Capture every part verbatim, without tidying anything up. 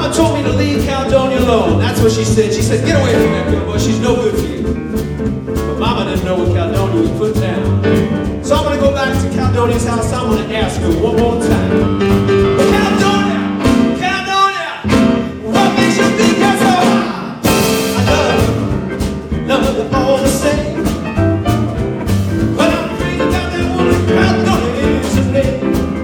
Mama told me to leave Caledonia alone. That's what she said. She said, get away from that girl, boy. She's no good for you. But Mama didn't know what Caledonia was put down. So I'm going to go back to Caledonia's house. I'm going to ask her one more time. Caledonia! Caledonia! What makes you think you're so high? I love you. Love you all the same. But I'm crazy about that woman. Caledonia is her name.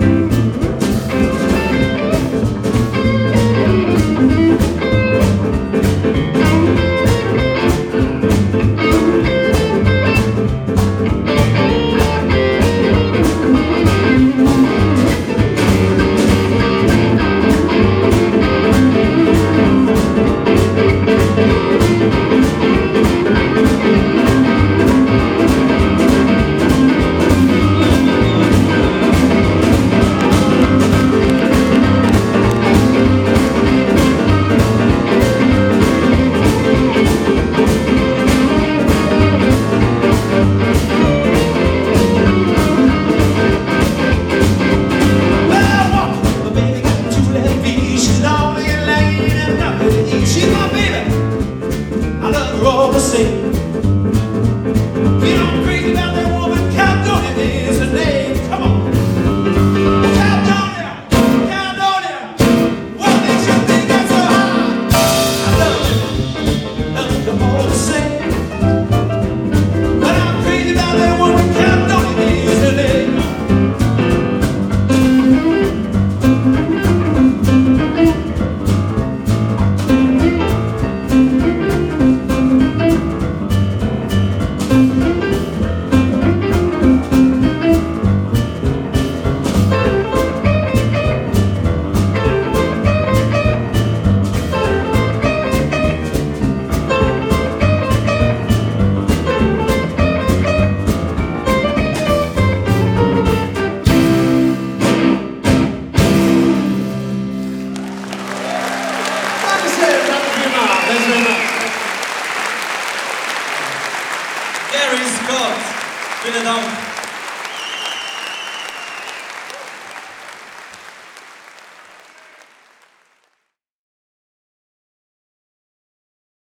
She's my baby. I love her all the same. You know I'm crazy about that woman. Caledonia is her name. Come on. Caledonia, Caledonia. What makes you think that's so high? I love you. Love you all the same. But I'm crazy about that woman. Caledonia is her name. Gary Scott, vielen Dank.